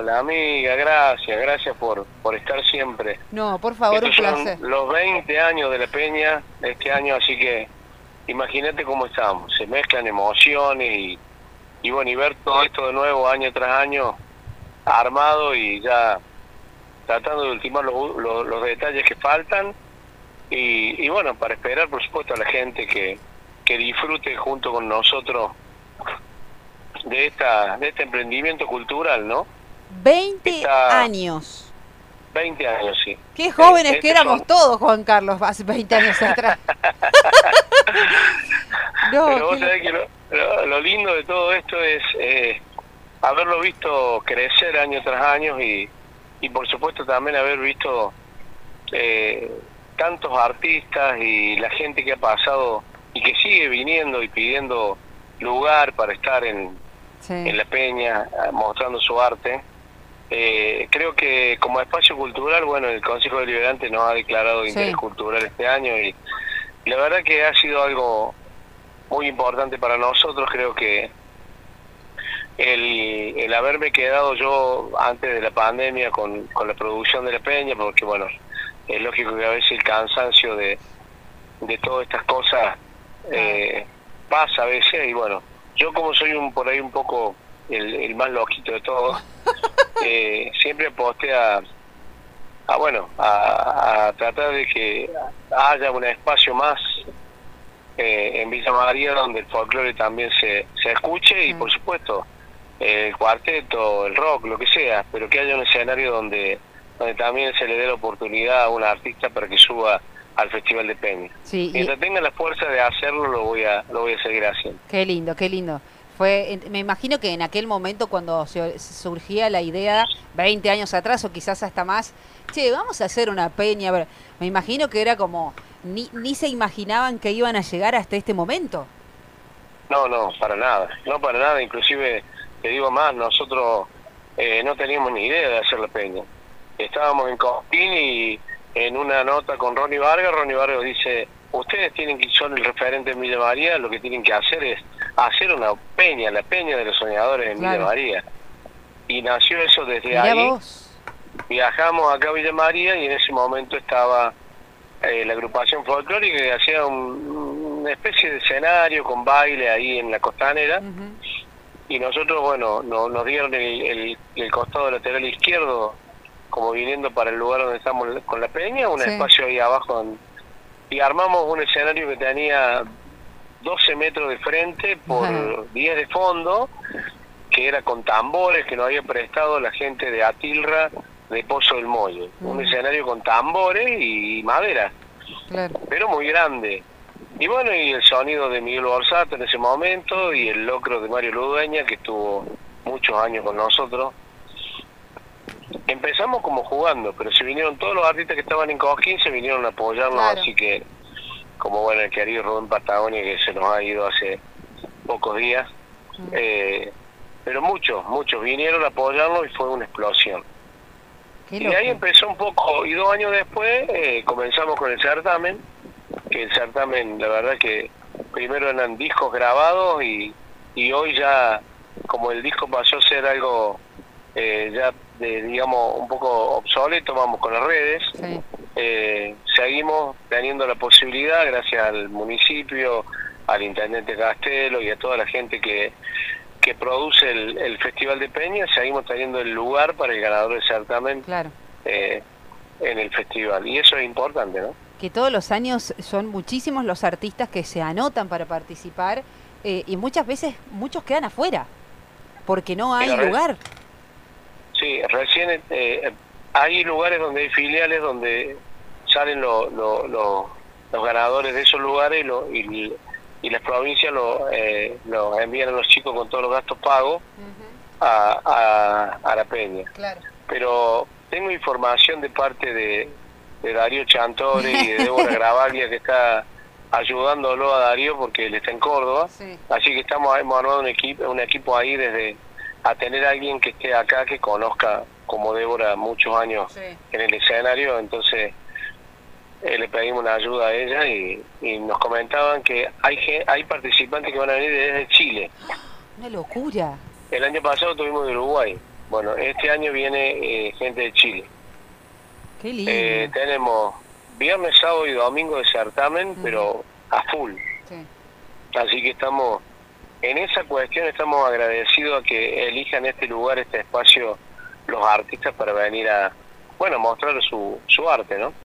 Hola amiga, gracias por estar siempre. No, por favor, un Estos placer. son los 20 años de la Peña este año, así que imagínate cómo estamos. Se mezclan emociones y bueno, y ver todo esto de nuevo año tras año armado y ya tratando de ultimar los detalles que faltan y bueno, para esperar por supuesto a la gente que disfrute junto con nosotros de este emprendimiento cultural, ¿no? 20 Está años. 20 años, sí. Qué jóvenes que Estos éramos son. todos, Juan Carlos, hace 20 años atrás. No, Pero vos sabés que lo lindo de todo esto es haberlo visto crecer año tras año y por supuesto también haber visto eh, tantos artistas y la gente que ha pasado y que sigue viniendo y pidiendo lugar para estar sí, en la Peña mostrando su arte. Creo que como espacio cultural, bueno, el Consejo Deliberante nos ha declarado de interés sí, cultural este año y la verdad que ha sido algo muy importante para nosotros. Creo que el haberme quedado yo antes de la pandemia con la producción de la Peña, porque bueno, es lógico que a veces el cansancio de todas estas cosas claro. pasa a veces y bueno, yo como soy por ahí un poco el más loquito de todos, siempre aposté a tratar de que haya un espacio más en Villa María donde el folclore también se escuche y por supuesto el cuarteto, el rock, lo que sea, pero que haya un escenario donde también se le dé la oportunidad a un artista para que suba al Festival de Peña. Sí, y Mientras tenga la fuerza de hacerlo, lo voy a seguir haciendo. qué lindo, qué lindo. Me imagino que en aquel momento cuando surgía la idea, 20 años atrás o quizás hasta más, che, vamos a hacer una peña. Me imagino que era como, ni se imaginaban que iban a llegar hasta este momento. No, no, para nada, inclusive te digo más, nosotros no teníamos ni idea de hacer la Peña. Estábamos en Cosquín y en una nota con Ronnie Vargas dice, ustedes tienen que son el referente en Villa María, lo que tienen que hacer es hacer una peña, la Peña de los Soñadores en Villa Claro. María. Y nació eso desde Mirá ahí, vos. viajamos acá a Villa María y en ese momento estaba la agrupación folclórica que hacía una especie de escenario con baile ahí en la costanera Ujú. y nosotros, bueno, nos dieron el costado lateral izquierdo como viniendo para el lugar donde estamos con la peña, un Sí, espacio ahí abajo y armamos un escenario que tenía 12 metros de frente por 10 de fondo, que era con tambores que nos había prestado la gente de Atilra de Pozo del Mollo. Un escenario con tambores y madera, claro. pero muy grande. Y bueno, y el sonido de Miguel Borsato en ese momento y el locro de Mario Ludueña, que estuvo muchos años con nosotros. Empezamos como jugando, pero se vinieron todos los artistas que estaban en Cosquín, se vinieron a apoyarnos, Claro. así que, como bueno, el querido Rubén Patagonia, que se nos ha ido hace pocos días, pero muchos vinieron a apoyarnos y fue una explosión. Qué Y de ahí loco. empezó un poco, y 2 años después comenzamos con el certamen, que el certamen, la verdad que primero eran discos grabados y hoy ya, como el disco pasó a ser algo ya digamos, un poco obsoleto, vamos con las redes, Sí. seguimos teniendo la posibilidad, gracias al municipio, al intendente Castelo y a toda la gente que produce el Festival de Peña, seguimos teniendo el lugar para el ganador del certamen Claro. eh, en el festival. Y eso es importante, ¿no? Que todos los años son muchísimos los artistas que se anotan para participar y muchas veces muchos quedan afuera porque no hay Mira, lugar. sí, recién hay lugares donde hay filiales donde salen los ganadores de esos lugares y las provincias lo envían a los chicos con todos los gastos pagos a la peña. Claro. Pero tengo información de parte de Darío Chantore y de Débora Gravaglia, que está ayudándolo a Darío porque él está en Córdoba, Sí. así que hemos armado un equipo ahí desde a tener a alguien que esté acá, que conozca como Débora muchos años Sí. en el escenario, entonces le pedimos una ayuda a ella y nos comentaban que hay participantes que van a venir desde Chile. Una locura. El año pasado tuvimos de Uruguay. Bueno, este año viene gente de Chile. Qué lindo. Tenemos viernes, sábado y domingo de certamen, pero a full. Sí. Así que estamos, en esa cuestión estamos agradecidos a que elijan este lugar, este espacio, los artistas para venir a, bueno, mostrar su arte, ¿no?